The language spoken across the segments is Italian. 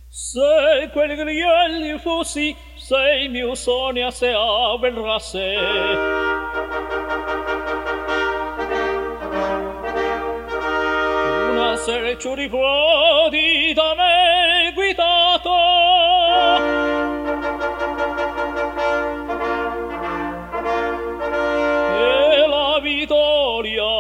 Se quel gli fossi, sei mio sogno se avverrà se. Una sera ci riprodi da me guidato, e la vittoria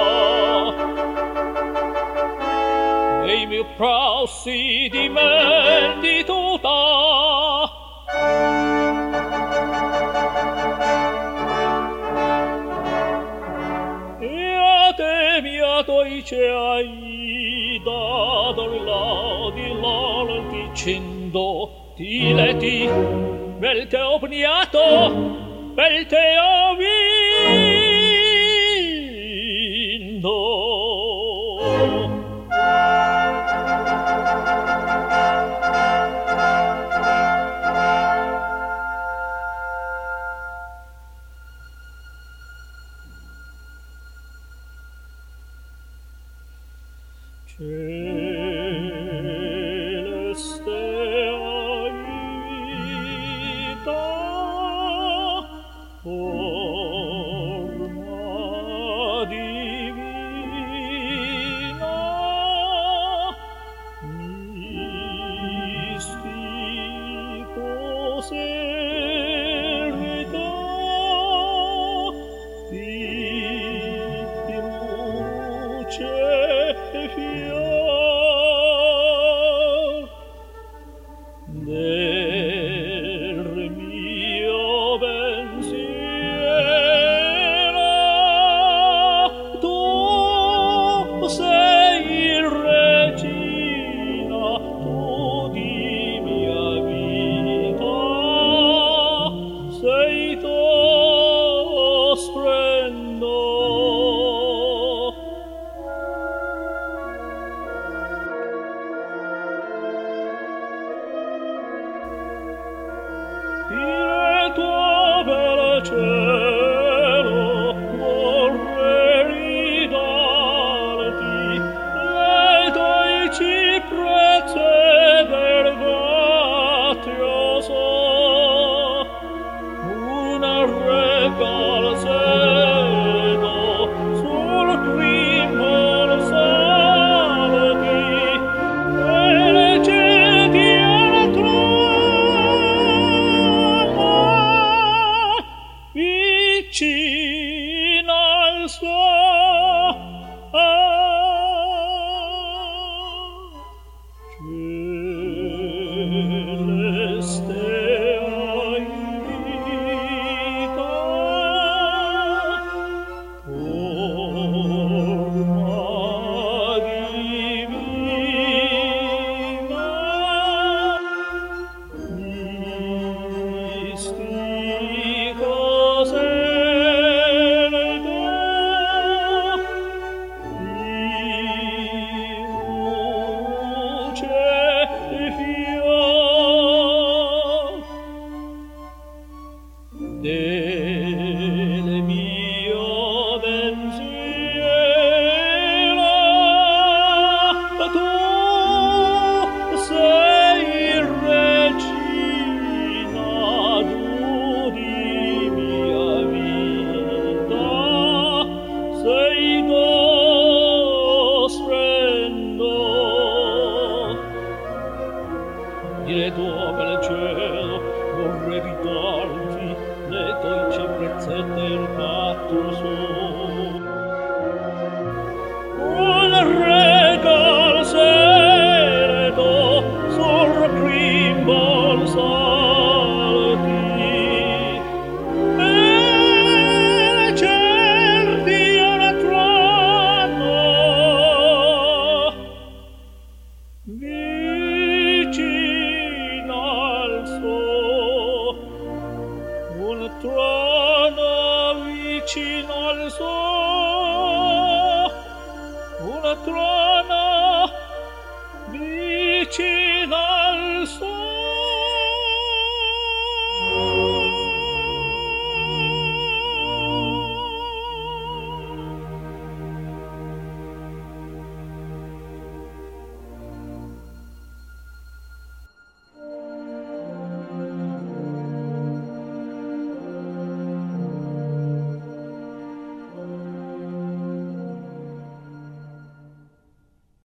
e i miei prassi dimentituta. E a te mia dolce hai dato di loro dicendo ti leti, bel te ho pniato, bel te ho vindo. Celeste aita, forma divina, mistico serta, di luce e fior del mio pensiero. Tu sei regina, tu di mia vita, sei tuo splendor. Il tuo bel cielo vorrei ridarti, le dolci prezze del grazioso, una regal sedo sul crimol salti, e leggeti al trono vicina al suo celeste aita, forma divina, mistico serto, di luce e fior del mio pensiero. Tu sei regina, tu di mia vita, sei tuo splendor. Dire tuo bel cielo vorrei ridarti, le dolci prezze del patto suo. Un regal sereto sul crimbol salti, e certi al trono vicino al suo, un trono vicino al suo, un trono vicino